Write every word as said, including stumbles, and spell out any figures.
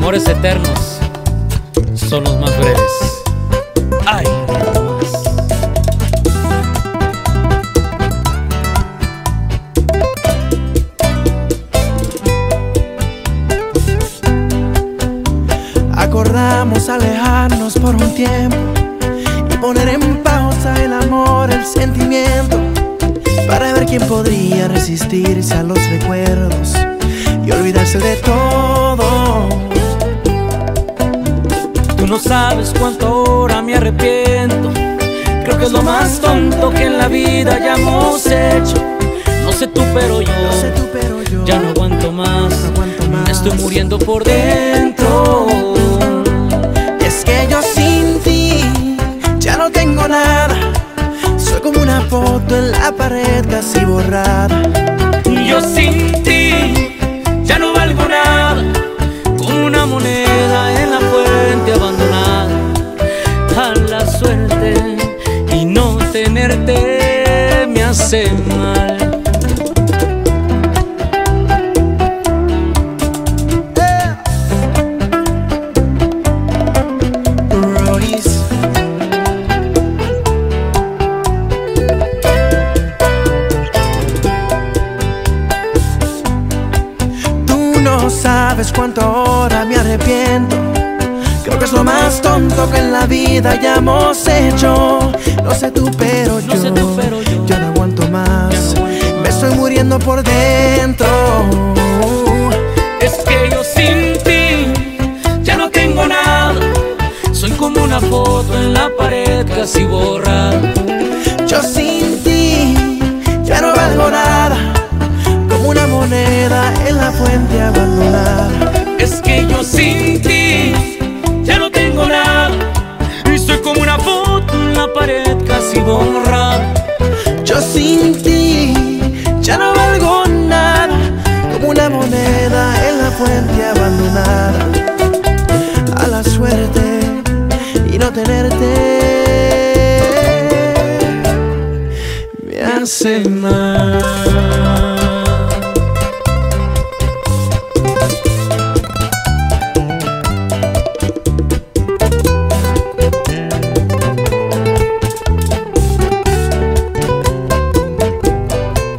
amores eternos son los más breves. Ay, no más. Acordamos alejarnos por un tiempo y poner en pausa el amor, el sentimiento, para ver quién podría resistirse a los recuerdos y olvidarse de todo. Tú no sabes cuánto ahora me arrepiento. Creo que es lo más tonto que en la vida hayamos hecho. No sé tú pero yo, No sé tú, pero yo ya no aguanto más, no aguanto más. me estoy muriendo por dentro. Y es que yo sin ti ya no tengo nada. Soy como una foto en la pared casi borrada. Yo sin ti ya no valgo nada, como una moneda en la fuente abandonada. A la suerte y no tenerte me hace mal. No sabes cuánto ahora me arrepiento. Creo que es lo más tonto que en la vida hayamos hecho. No sé tú, pero yo, No sé tú, pero yo ya no aguanto más, ya no aguanto me estoy muriendo por dentro. Es que yo sin ti ya no tengo nada. Soy como una foto en la pared casi borrada. Yo sin ti ya no valgo nada, como una moneda en la fuente abandonada. Es que yo sin ti ya no tengo nada, y soy como una foto en la pared casi borrada. Yo sin ti ya no valgo nada, como una moneda en la fuente abandonada. A la suerte y no tenerte me hace mal.